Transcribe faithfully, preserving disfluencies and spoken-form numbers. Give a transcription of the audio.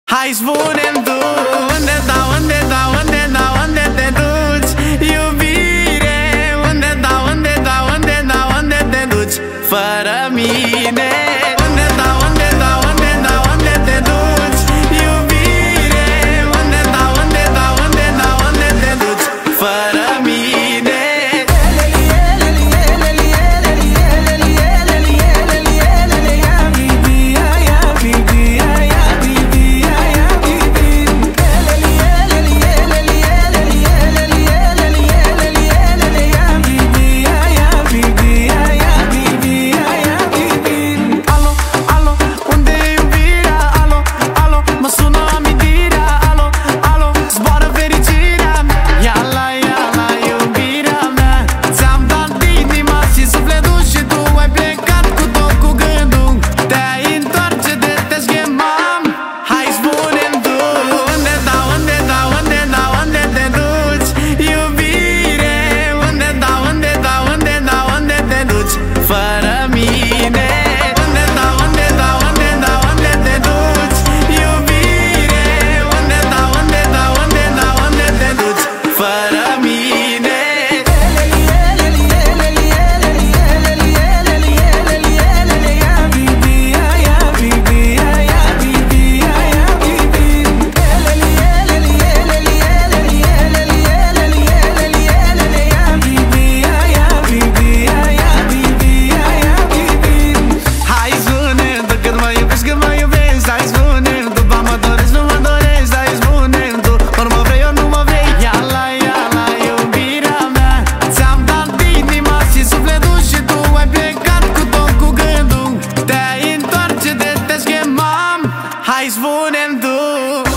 Hai spune-mi tu, unde dau, unde dau, unde dau, unde te duci, iubire? Unde dau, unde dau, unde dau, unde te duci, fără mine? Unde dau, unde dau, unde dau, unde te duci, iubire? Unde dau, unde dau, unde dau, unde te duci, fără mine? Fără mine, unde dau, unde dau, unde dau, unde te duci, iubire? Unde dau, unde dau, unde dau, unde te duci, fără mine? Hai spune-mi tu.